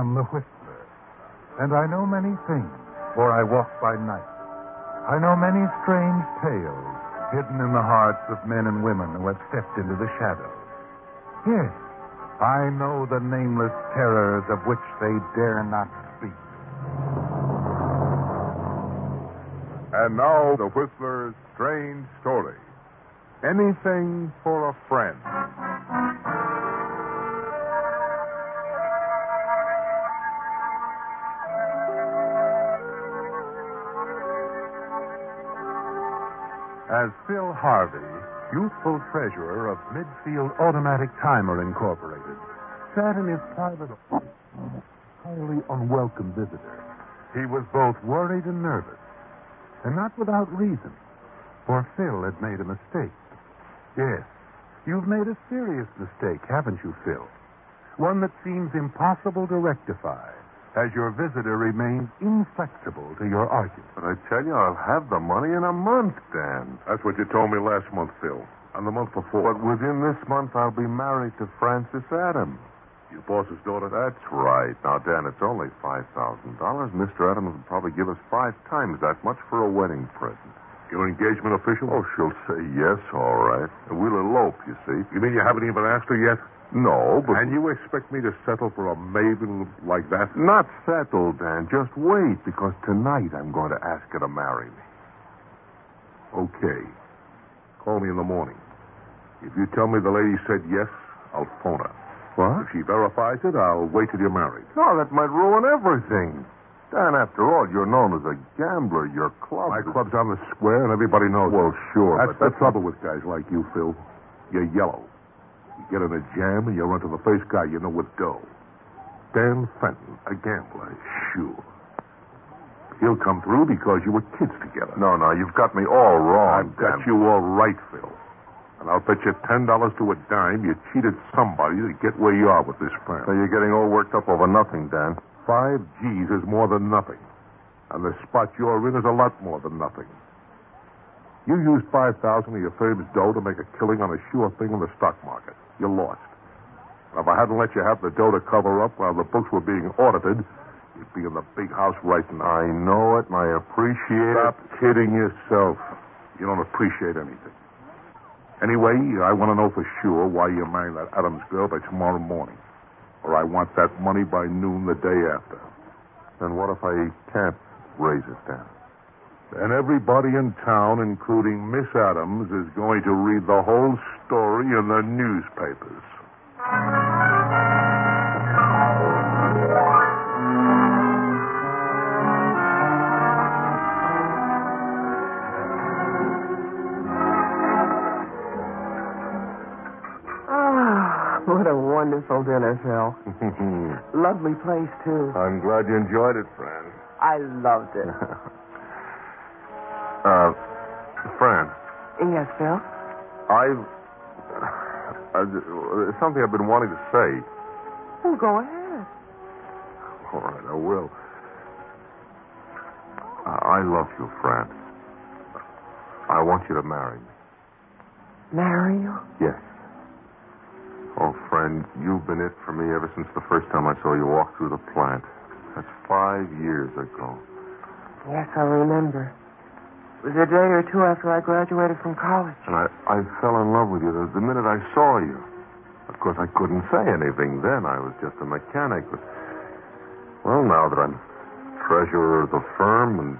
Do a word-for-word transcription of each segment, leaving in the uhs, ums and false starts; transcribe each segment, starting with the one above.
am the Whistler, and I know many things, for I walk by night. I know many strange tales hidden in the hearts of men and women who have stepped into the shadows. Yes, I know the nameless terrors of which they dare not speak. And now, the Whistler's strange story. Anything for a friend. As Phil Harvey, youthful treasurer of Midfield Automatic Timer Incorporated, sat in his private office, a highly unwelcome visitor, he was both worried and nervous. And not without reason, for Phil had made a mistake. Yes, you've made a serious mistake, haven't you, Phil? One that seems impossible to rectify, as your visitor remains inflexible to your argument. But I tell you, I'll have the money in a month, Dan. That's what you told me last month, Phil. And the month before. But within this month, I'll be married to Frances Adams. Your boss's daughter? That's right. Now, Dan, it's only five thousand dollars. Mister Adams will probably give us five times that much for a wedding present. Your engagement official? Oh, she'll say yes, all right. And we'll elope, you see. You mean you haven't even asked her yet? No, but... And you expect me to settle for a maiden like that? Not settle, Dan. Just wait, because tonight I'm going to ask her to marry me. Okay. Call me in the morning. If you tell me the lady said yes, I'll phone her. What? If she verifies it, I'll wait till you're married. No, that might ruin everything. Dan, after all, you're known as a gambler. Your club... My is... club's on the square, and everybody knows Well, it. sure, That's but the trouble with guys like you, Phil. You're yellow. You get in a jam, and you run to the first guy you know with dough. Dan Fenton, a gambler, sure. He'll come through because you were kids together. No, no, you've got me all wrong, I've got Dan. you all right, Phil. And I'll bet you ten dollars to a dime you cheated somebody to get where you are with this firm. So you're getting all worked up over nothing, Dan. Five G's is more than nothing. And the spot you're in is a lot more than nothing. You used five thousand of your firm's dough to make a killing on a sure thing in the stock market. You lost. And if I hadn't let you have the dough to cover up while the books were being audited, you'd be in the big house right now. I know it, and I appreciate Stop it. kidding yourself. You don't appreciate anything. Anyway, I want to know for sure why you're marrying that Adams girl by tomorrow morning. Or I want that money by noon the day after. Then what if I can't raise it, Dan? And everybody in town, including Miss Adams, is going to read the whole story in the newspapers. Ah, what a wonderful dinner, Phil. Lovely place, too. I'm glad you enjoyed it, Fran. I loved it. uh, Fran. Yes, Phil? I've... Uh, there's something I've been wanting to say. Well, go ahead. All right, I will. I love you, Fran. I want you to marry me. Marry you? Yes. Oh, friend, you've been it for me ever since the first time I saw you walk through the plant. That's five years ago. Yes, I remember. It was a day or two after I graduated from college. And I, I fell in love with you the, the minute I saw you. Of course, I couldn't say anything then. I was just a mechanic. But, well, now that I'm treasurer of the firm and...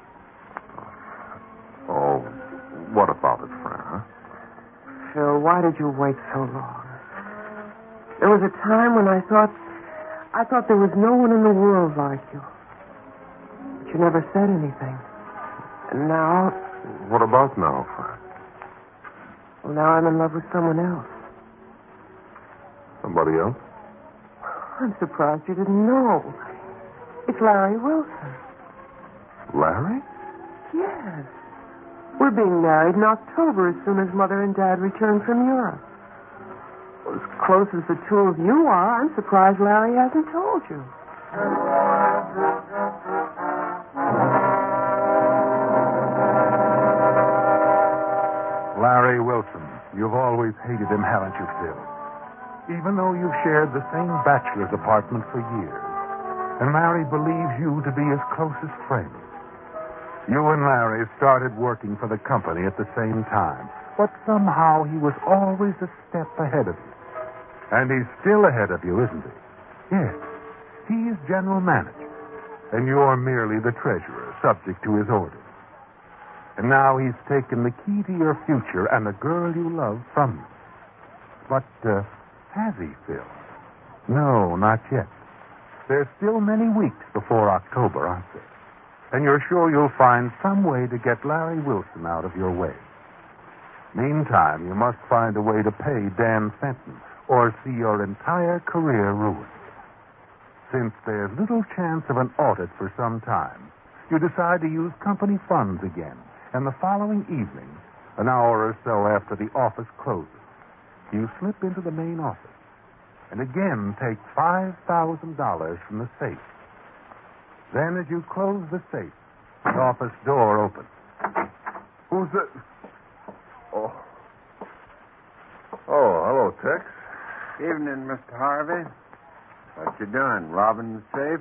Oh, what about it, Fran, huh? Phil, why did you wait so long? There was a time when I thought... I thought there was no one in the world like you. But you never said anything. And now... What about now, Fran? Well, now I'm in love with someone else. Somebody else? I'm surprised you didn't know. It's Larry Wilson. Larry? Yes. We're being married in October as soon as Mother and Dad return from Europe. Well, as close as the two of you are, I'm surprised Larry hasn't told you. Larry Wilson. You've always hated him, haven't you, Phil? Even though you've shared the same bachelor's apartment for years. and Larry believes you to be his closest friend. You and Larry started working for the company at the same time, but somehow he was always a step ahead of you. And he's still ahead of you, isn't he? Yes. He is general manager, and you're merely the treasurer, subject to his orders. And now he's taken the key to your future and the girl you love from you. But, uh, has he, Phil? No, not yet. There's still many weeks before October, aren't there? And you're sure you'll find some way to get Larry Wilson out of your way. Meantime, you must find a way to pay Dan Fenton, or see your entire career ruined. Since there's little chance of an audit for some time, you decide to use company funds again, and the following evening, an hour or so after the office closes, you slip into the main office and again take five thousand dollars from the safe. Then, as you close the safe, the office door opens. Who's that? Oh. Oh, hello, Tex. Evening, Mister Harvey. What you doing, robbing the safe?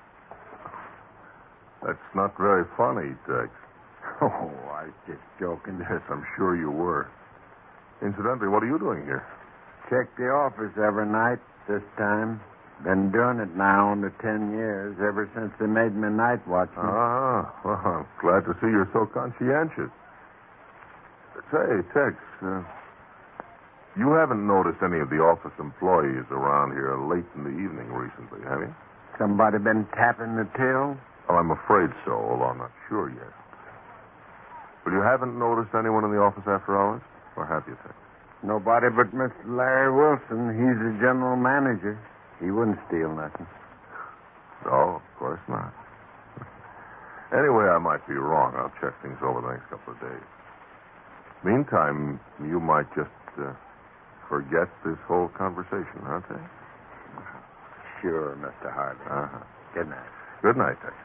That's not very funny, Tex. Oh, I was just joking. Yes, I'm sure you were. Incidentally, what are you doing here? Check the office every night this time. Been doing it now under ten years, ever since they made me night watchman. Ah, well, I'm glad to see you're so conscientious. Say, Tex, uh, you haven't noticed any of the office employees around here late in the evening recently, have you? Somebody been tapping the till? Well, I'm afraid so, although I'm not sure yet. But you haven't noticed anyone in the office after hours? Or have you, Tex? Nobody but Mister Larry Wilson. He's the general manager. He wouldn't steal nothing. No, of course not. Anyway, I might be wrong. I'll check things over the next couple of days. Meantime, you might just uh, forget this whole conversation, huh, Tex? Sure, Mister Harvey. Uh-huh. Good night. Good night, Tex.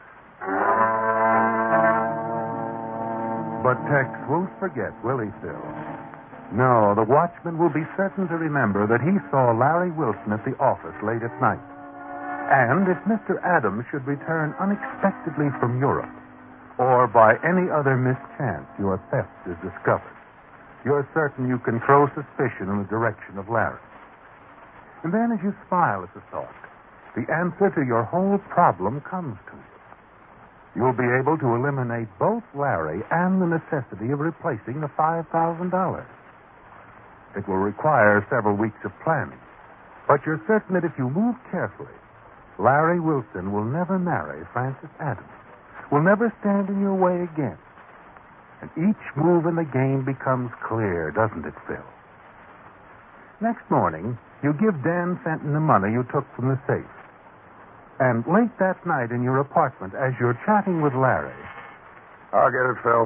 But Tex won't forget, will he, Phil? No, the watchman will be certain to remember that he saw Larry Wilson at the office late at night. And if Mister Adams should return unexpectedly from Europe, or by any other mischance your theft is discovered, you're certain you can throw suspicion in the direction of Larry. And then as you smile at the thought, the answer to your whole problem comes to you. You'll be able to eliminate both Larry and the necessity of replacing the five thousand dollars. It will require several weeks of planning, but you're certain that if you move carefully, Larry Wilson will never marry Frances Adams, will never stand in your way again. And each move in the game becomes clear, doesn't it, Phil? Next morning, you give Dan Fenton the money you took from the safe. And late that night in your apartment, as you're chatting with Larry... I'll get it, Phil.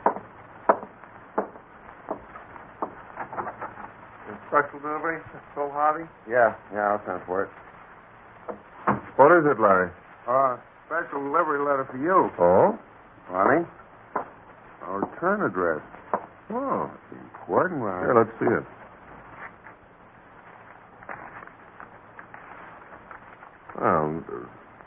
Special delivery, Phil Harvey? Yeah, yeah, I'll send for it. What is it, Larry? Uh, special delivery letter for you. Oh? Ronnie? Our return address. Oh. Important, Ronnie. Here, let's see it. Well, uh,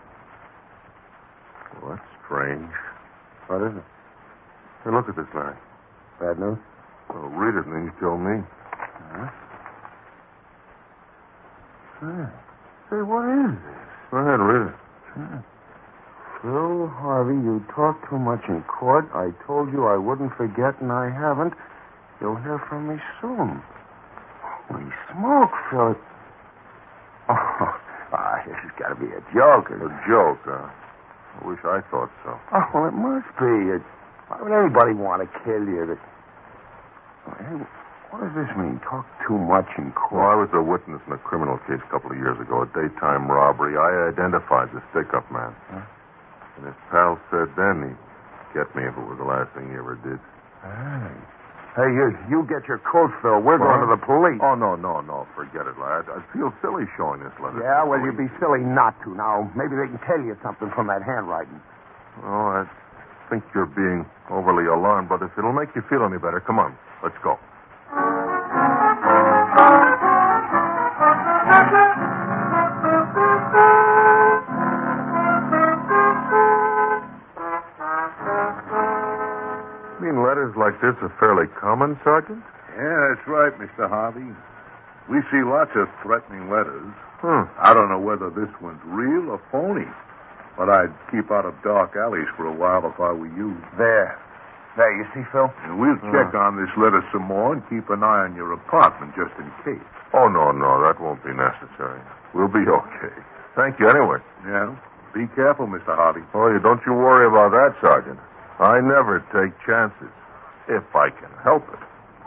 well, that's strange. What is it? Hey, look at this, Larry. Bad news? Well, read it and then you tell me. Huh? Say, say, what is this? Go ahead, read it. Sure. Phil Harvey, you talk too much in court. I told you I wouldn't forget, and I haven't. You'll hear from me soon. Holy smoke, Phil. Oh, ah, this has got to be a joke. A joke, huh? I wish I thought so. Oh, well, it must be. It, why would anybody want to kill you? That... Hey, what does this mean? Talk too much in court. Well, I was a witness in a criminal case a couple of years ago, a daytime robbery. I identified the stick-up man. Huh? And his pal said then he'd get me if it was the last thing he ever did. Hey. Hey, you, you get your coat, Phil. We're Well, going to the police. Oh, no, no, no. Forget it, lad. I feel silly showing this letter. Yeah, to the well, you'd be police. silly not to. Now, maybe they can tell you something from that handwriting. Oh, I think you're being overly alarmed, but if it'll make you feel any better, come on. Let's go. this a fairly common, Sergeant? Yeah, that's right, Mister Harvey. We see lots of threatening letters. Hmm. I don't know whether this one's real or phony, but I'd keep out of dark alleys for a while if I were you. There. There, you see, Phil? And we'll check on this letter some more and keep an eye on your apartment just in case. Oh, no, no, that won't be necessary. We'll be okay. Thank you anyway. Yeah? Be careful, Mister Harvey. Oh, you don't you worry about that, Sergeant. I never take chances, if I can help it.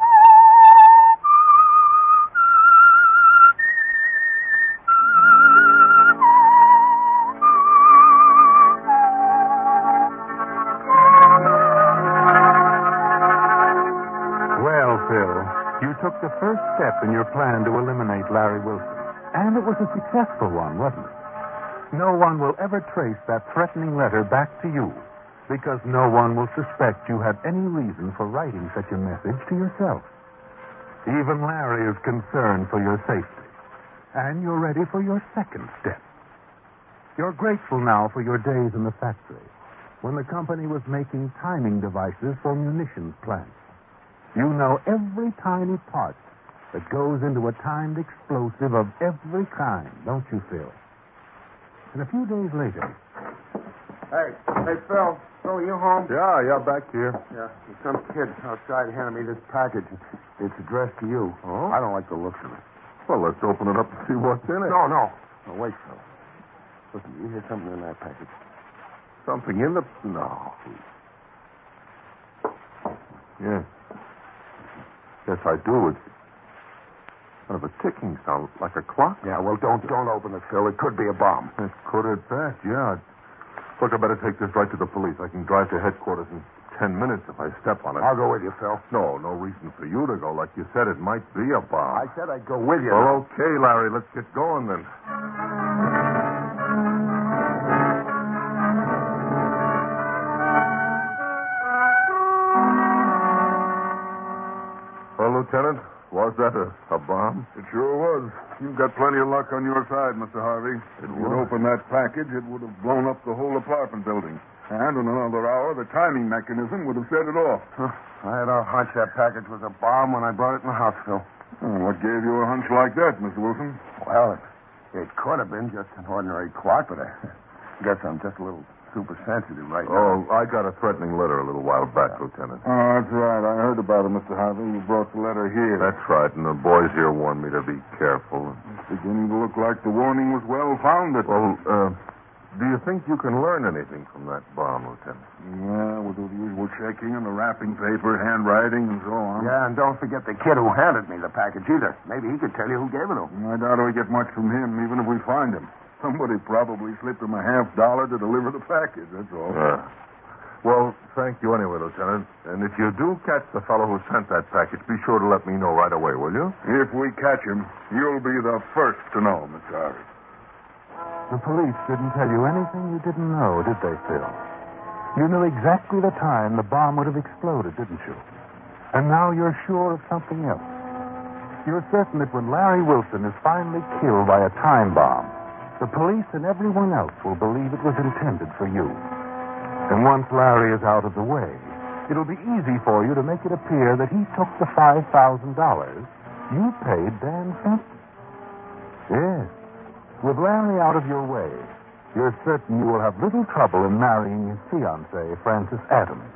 Well, Phil, you took the first step in your plan to eliminate Larry Wilson. And it was a successful one, wasn't it? No one will ever trace that threatening letter back to you because no one will suspect you had any reason for writing such a message to yourself. Even Larry is concerned for your safety. And you're ready for your second step. You're grateful now for your days in the factory when the company was making timing devices for munitions plants. You know every tiny part that goes into a timed explosive of every kind, don't you, Phil? And a few days later... Hey, hey, Phil. Phil, you home? Yeah, yeah, back here. Yeah. Some kid outside handed me this package. It's addressed to you. Oh? I don't like the looks of it. Well, let's open it up and see what's in it. No, no. No, wait, Phil. Listen, you hear something in that package? Something in the... No. Yes. Yes, I do. It's kind of a ticking sound, like a clock. Yeah, well, don't don't open it, Phil. It could be a bomb. It could at that, yeah. Look, I better take this right to the police. I can drive to headquarters in ten minutes if I step on it. I'll go with you, Phil. No, no reason for you to go. Like you said, it might be a bomb. I said I'd go with you. Well, okay, Larry. Let's get going then. Well, Lieutenant, was that a, a bomb? It sure was. You've got plenty of luck on your side, Mister Harvey. If you'd opened that package, it would have blown up the whole apartment building. And in another hour, the timing mechanism would have set it off. Huh. I had a hunch that package was a bomb when I brought it in the house, Phil. Oh, what gave you a hunch like that, Mister Wilson? Well, it, it could have been just an ordinary clock, but I guess I'm just a little super sensitive right Oh, now. I got a threatening letter a little while back, Lieutenant. Oh, that's right. I heard about it, Mister Harvey. You brought the letter here. That's right, and the boys here warned me to be careful. It's beginning to look like the warning was well-founded. Well, uh, do you think you can learn anything from that bomb, Lieutenant? Yeah, we'll do the usual checking and the wrapping paper, handwriting, and so on. Yeah, and don't forget the kid who handed me the package either. Maybe he could tell you who gave it to him. I doubt we get much from him, even if we find him. Somebody probably slipped him a half dollar to deliver the package, that's all. Yeah. Well, thank you anyway, Lieutenant. And if you do catch the fellow who sent that package, be sure to let me know right away, will you? If we catch him, you'll be the first to know, Mister Harvey. The police didn't tell you anything you didn't know, did they, Phil? You knew exactly the time the bomb would have exploded, didn't you? And now you're sure of something else. You're certain that when Larry Wilson is finally killed by a time bomb, the police and everyone else will believe it was intended for you. And once Larry is out of the way, it'll be easy for you to make it appear that he took the five thousand dollars you paid Dan Fenton. Yes. With Larry out of your way, you're certain you will have little trouble in marrying his fiancée, Frances Adams.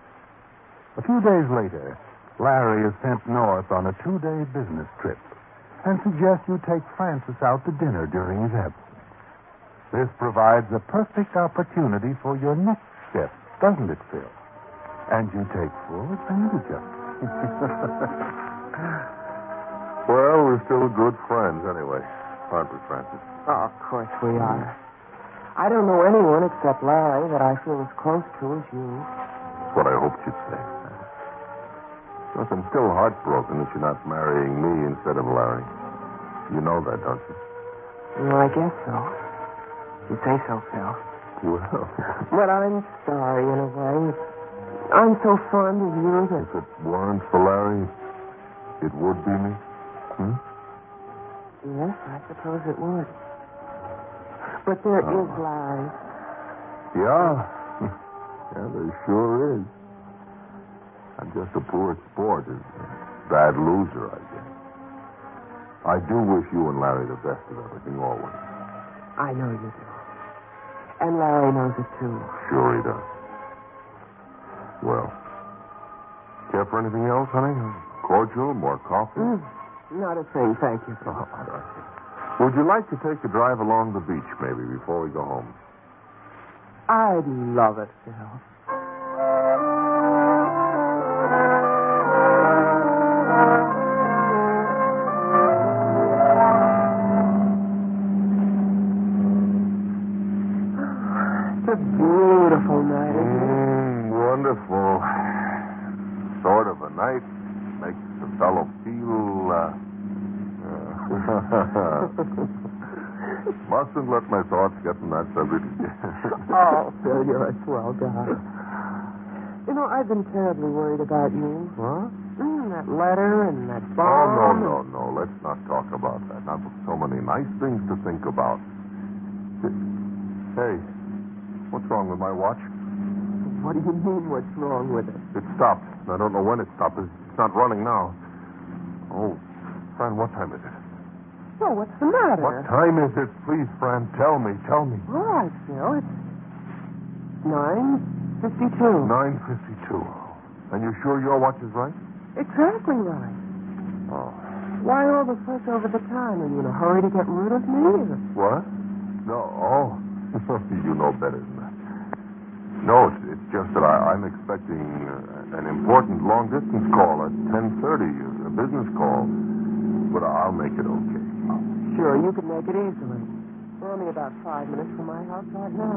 A few days later, Larry is sent north on a two-day business trip and suggests you take Frances out to dinner during his absence. This provides a perfect opportunity for your next step, doesn't it, Phil? And you take full advantage of it. Well, we're still good friends anyway, aren't we, Francis? Oh, of course we are. I don't know anyone except Larry that I feel as close to as you. That's what I hoped you'd say. Look, I'm still heartbroken that you're not marrying me instead of Larry. You know that, don't you? Well, I guess so. You say so, Phil. Well, But I'm sorry, in a way. I'm so fond of you that... if it weren't for Larry, it would be me. Hmm? Yes, I suppose it would. But there Oh. is Larry. Yeah. Yeah, there sure is. I'm just a poor sport, a bad loser, I guess. I do wish you and Larry the best of everything, always. I know you do. And Larry knows it, too. Sure he does. Well, care for anything else, honey? Cordial, more coffee? Mm, not a thing, thank you. Oh, all right. Would you like to take a drive along the beach, maybe, before we go home? I'd love it, Phil. It's a beautiful night, isn't it? Mm, wonderful. Sort of a night. Makes the fellow feel, uh... uh mustn't let my thoughts get in that subject again. Oh, Phil, you're a swell guy. You know, I've been terribly worried about you. What? Mm, that letter and that Oh, bomb. no, no, no. Let's not talk about that. I've got so many nice things to think about. Hey, what's wrong with my watch? What do you mean, what's wrong with it? It stopped. I don't know when it stopped. It's not running now. Oh, Fran, what time is it? Well, what's the matter? What time is it? Please, Fran, tell me, tell me. All right, Phil, it's nine fifty-two. nine fifty-two. And you're sure your watch is right? Exactly right. Oh. Why all the fuss over the time? Are you in a hurry to get rid of me? Or... What? No, oh. You know better than that. No, it's, it's just that I, I'm expecting uh, an important long-distance call at ten thirty, a business call. But I'll make it okay. Sure, you can make it easily. We're only about five minutes from my house right now.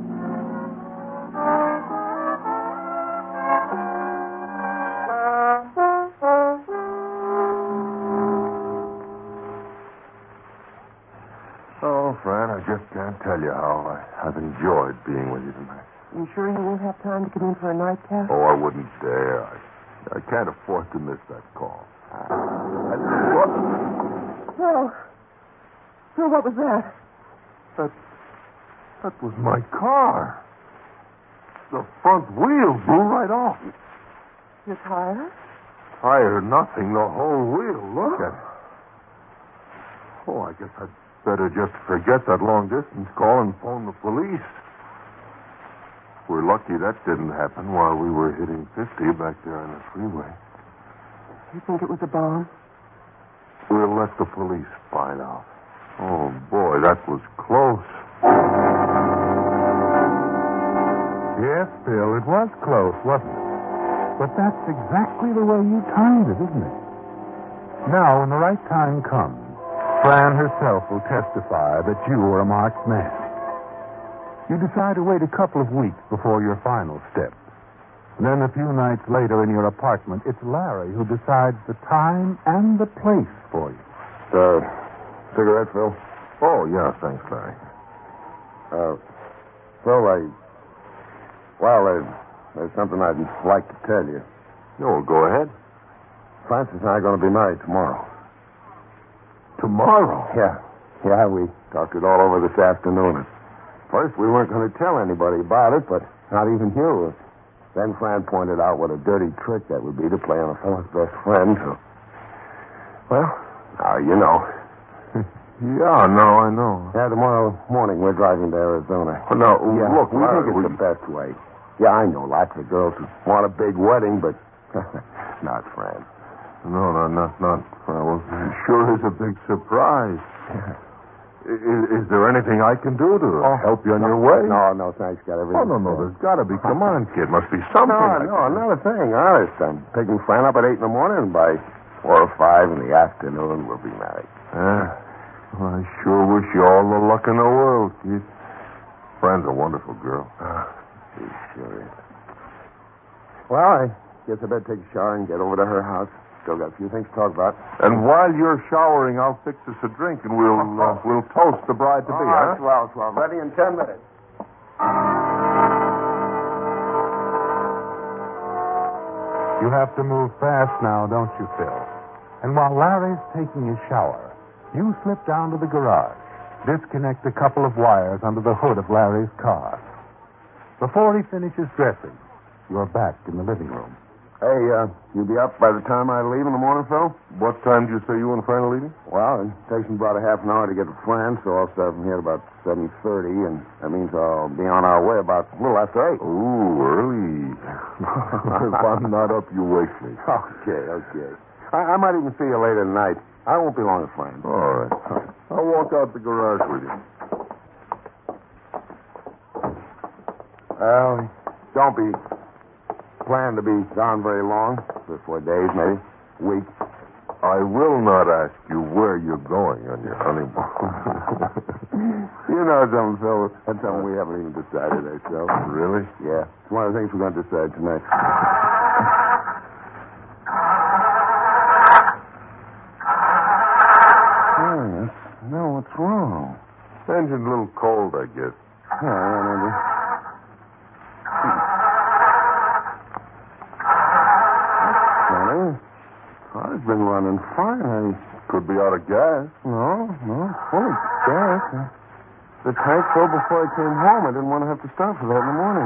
Oh, Fran, I just can't tell you how I, I've enjoyed being with you tonight. You sure you won't have time to come in for a nightcap? Oh, I wouldn't dare. I, I can't afford to miss that call. I, what? Phil. Phil, what was that? That, that was my car. The front wheel blew right off. Your tire? Tire, nothing. The whole wheel. Look at it. Oh, I guess I'd better just forget that long-distance call and phone the police. We're lucky that didn't happen while we were hitting fifty back there on the freeway. You think it was a bomb? We'll let the police find out. Oh, boy, that was close. Yes, Bill, it was close, wasn't it? But that's exactly the way you timed it, isn't it? Now, when the right time comes, Fran herself will testify that you were a marked man. You decide to wait a couple of weeks before your final step. Then a few nights later in your apartment, it's Larry who decides the time and the place for you. Uh, cigarette, Phil? Oh, yeah, thanks, Larry. Uh, Phil, I... Well, there's, there's something I'd like to tell you. No, well, go ahead. Francis and I are going to be married tomorrow. Tomorrow? Yeah. Yeah, we talked it all over this afternoon. At first, we weren't going to tell anybody about it, but not even you. Then Fran pointed out what a dirty trick that would be to play on a fellow's best friend. So, well, now you know. Yeah, no, I know. Yeah, tomorrow morning we're driving to Arizona. Well, now, yeah, look, we Larry, think it's we... the best way. Yeah, I know lots of girls who want a big wedding, but not Fran. No, no, not, not. Well, it sure is a big surprise. Is, is there anything I can do to Oh, help you on no, your way? No, no, thanks. Got everything. Oh, no, no, there's got to be. Come on, kid. Must be something. No, I no, can... another thing. Honest, I'm picking Fran up at eight in the morning, and by four or five in the afternoon, we'll be married. Yeah. Well, I sure wish you all the luck in the world, kid. Fran's a wonderful girl. Uh, she sure is. Well, I guess I better take a shower and get over to her house. Still got a few things to talk about. And while you're showering, I'll fix us a drink, and we'll uh, we'll toast the bride to be, huh? Swell, swell. Ready in ten minutes. You have to move fast now, don't you, Phil? And while Larry's taking his shower, you slip down to the garage, disconnect a couple of wires under the hood of Larry's car. Before he finishes dressing, you're back in the living room. Hey, uh, you be up by the time I leave in the morning, Phil? What time did you say you and Fran are leaving? Well, it takes me about a half an hour to get to France, so I'll start from here at about seven thirty, and that means I'll be on our way about a little after eight. Ooh, early. If I'm not up, you wake me. Okay, okay. I, I might even see you later tonight. I won't be long at France. All right. I'll walk out the garage with you. Well, don't be plan to be gone very long. Three or four days, maybe. A week. I will not ask you where you're going on your honeymoon. You know something, Phil. That's something we haven't even decided ourselves. Really? Yeah. It's one of the things we're going to decide tonight. Oh, yes. No, what's wrong? Engine a little cold, I guess. Oh, yeah, maybe. Car's been running fine. Could be out of gas. No, no, full of gas. The tank filled before I came home. I didn't want to have to stop for that in the morning.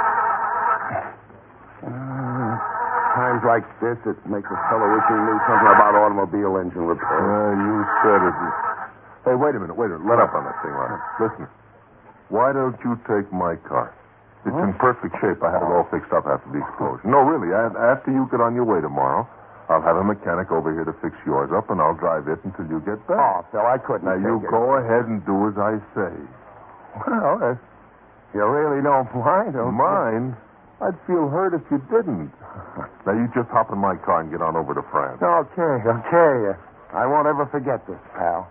Uh, times like this, it makes a fellow wish he knew something about automobile engine repair. Uh, you said it. Hey, wait a minute, wait a minute. Let up on that thing, Ronald. Listen. Why don't you take my car? It's Huh? in perfect shape. I had it all fixed up after the explosion. No, really. I, after you get on your way tomorrow, I'll have a mechanic over here to fix yours up, and I'll drive it until you get back. Oh, Phil, I couldn't. Now, you take it. go ahead and do as I say. Well, uh, you really don't mind, don't you? Mine? I'd feel hurt if you didn't. Now, you just hop in my car and get on over to France. Okay, okay. I won't ever forget this, pal.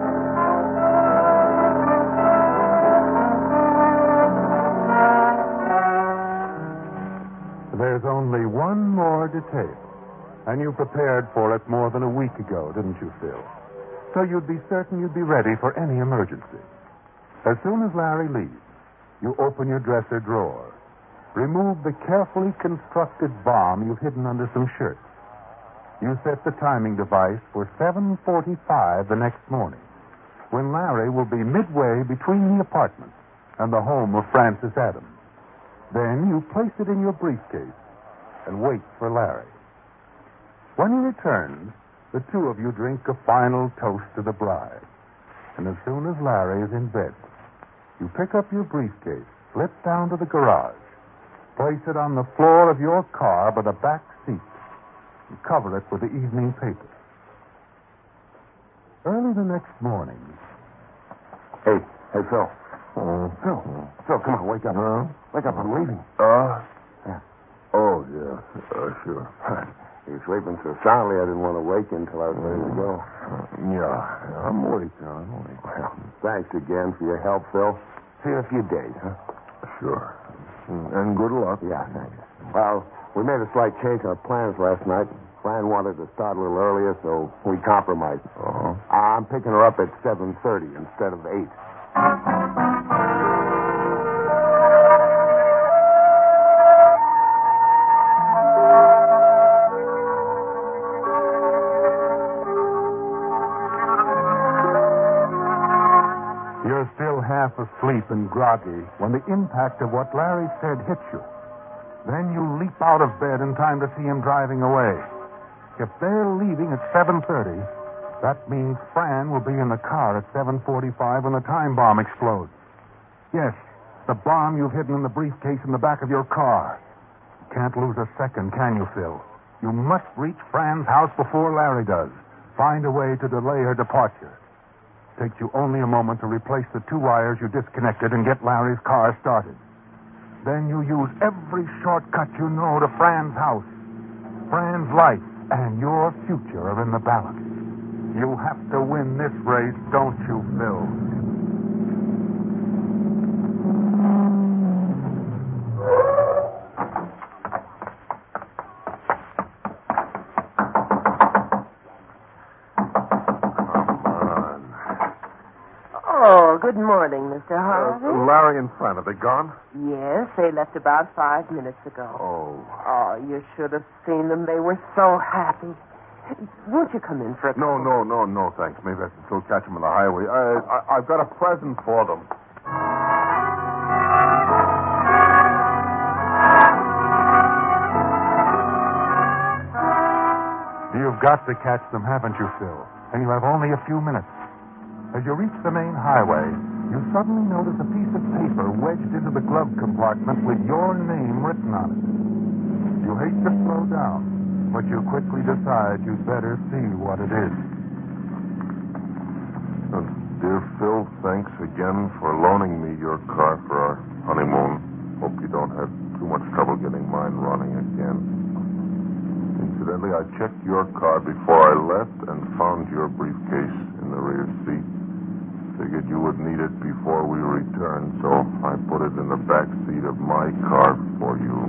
There's only one more detail, and you prepared for it more than a week ago, didn't you, Phil? So you'd be certain you'd be ready for any emergency. As soon as Larry leaves, you open your dresser drawer, remove the carefully constructed bomb you've hidden under some shirts. You set the timing device for seven forty-five the next morning, when Larry will be midway between the apartment and the home of Francis Adams. Then you place it in your briefcase and wait for Larry. When he returns, the two of you drink a final toast to the bride. And as soon as Larry is in bed, you pick up your briefcase, slip down to the garage, place it on the floor of your car by the back seat, and cover it with the evening paper. Early the next morning... Hey, hey, Phil. Uh, Phil, Phil, come on, wake up. Huh? Wake up, I'm leaving. Uh? Yeah. Oh, yeah. Uh, sure. You were sleeping so soundly, I didn't want to wake you until I was ready to go. Uh, yeah, I'm awake now. I'm awake. Well, thanks again for your help, Phil. See you in a few days, huh? Sure. And good luck. Yeah, thanks. Well, we made a slight change in our plans last night. Fran wanted to start a little earlier, so we compromised. Uh-huh. I'm picking her up at seven thirty instead of eight. You're still half asleep and groggy when the impact of what Larry said hits you. Then you leap out of bed in time to see him driving away. If they're leaving at seven thirty, that means Fran will be in the car at seven forty-five when the time bomb explodes. Yes, the bomb you've hidden in the briefcase in the back of your car. You can't lose a second, can you, Phil? You must reach Fran's house before Larry does. Find a way to delay her departure. Takes you only a moment to replace the two wires you disconnected and get Larry's car started. Then you use every shortcut you know to Fran's house. Fran's life and your future are in the balance. You have to win this race, don't you, Phil? Oh, good morning, Mister Harvey. Uh, Larry and Fran, are they gone? Yes, they left about five minutes ago. Oh. Oh, you should have seen them. They were so happy. Won't you come in for a No, no, no, no, thanks. Maybe I can still catch them on the highway. I, I, I've got a present for them. You've got to catch them, haven't you, Phil? And you have only a few minutes. As you reach the main highway, you suddenly notice a piece of paper wedged into the glove compartment with your name written on it. You hate to slow down, but you quickly decide you'd better see what it is. Uh, dear Phil, thanks again for loaning me your car for our honeymoon. Hope you don't have too much trouble getting mine running again. Incidentally, I checked your car before I left and found your briefcase in the rear seat. Figured you would need it before we returned, so I put it in the back seat of my car for you.